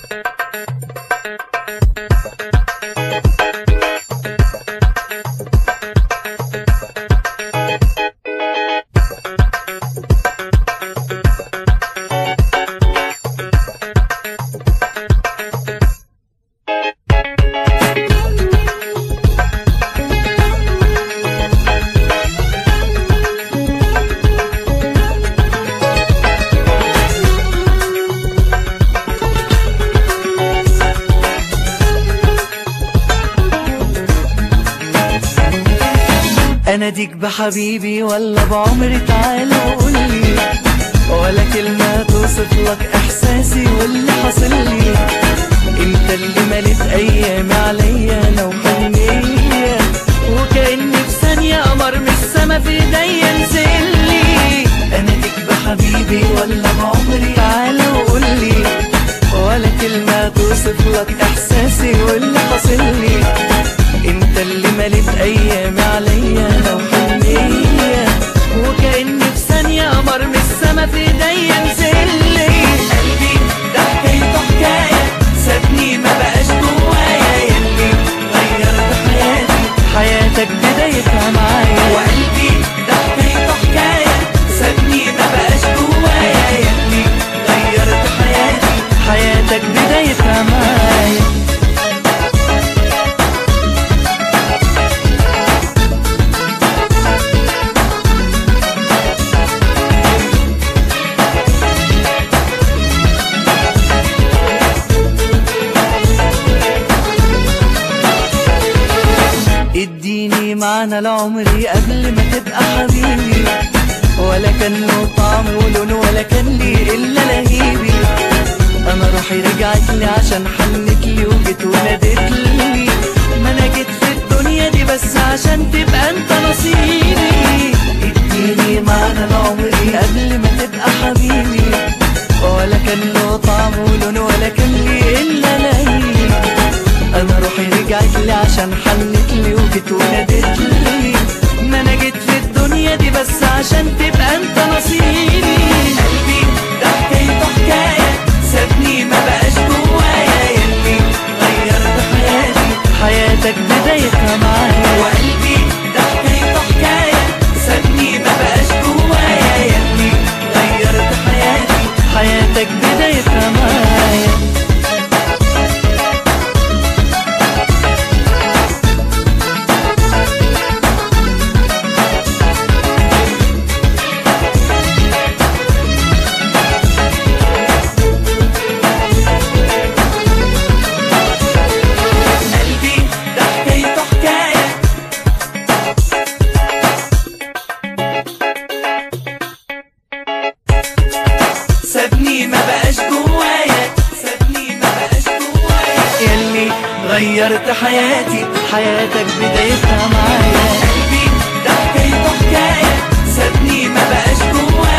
اناديك بحبيبي ولا بعمري؟ تعالى وقولي، ولا كلمة توصف لك احساسي واللي حاصلي. انت اللي مليت ايامي عليا انا وحنية، وكأني في ثانية قمر من السما في ايديا نزلي. اناديك بحبيبي ولا بعمري؟ تعالى وقولي، ولا كلمة توصف لك احساسي واللي حاصلي. انت اللي مليت ايامي عليا انا وحنية، وكأني في ثانية قمر من السما في ايديا نزلي. قلبي ده حكايته حكاية، سابني ما بقاش جوايا، ياللي غيرت حياتي حياتك بدايتها معايا. وقلبي ده حكايته حكاية، سابني ما بقاش جوايا، ياللي غيرت حياتي حياتك بدايتها معايا. اديني معنى لعمري قبل ما تبقى حبيبي، ولا كان له طعم ولون ولا كان لي الا لهيبي. انا روحي رجعت لي عشان حنت لي وجيت ونادت لي. ما انا جيت في الدنيا دي بس عشان تبقى انت نصيبي. اديني معنى لعمري قبل ما تبقى حبيبي، ولا كان له طعم ولون ولا كان لي الا لهيبي. انا روحي رجعت لي عشان حنت لي وجيت ونادت لي. ما انا جيت في الدنيا دي بس عشان تبقى انت نصيبي. قلبي ده حكايته حكاية، سابني ما بقاش جوايا، ياللي غيرت حياتي حياتك بدايتها معايا. وقلبي ده حكايته حكاية، سابني ما بقاش جوايا، ياللي غيرت حياتي حياتك بدايتها معايا. سابني ما بقاش جوايا، سابني ما بقاش جوايا، ياللي غيرت حياتي حياتك بدايتها معايا. قلبي ده حكايته حكاية، سابني ما بقاش جوايا.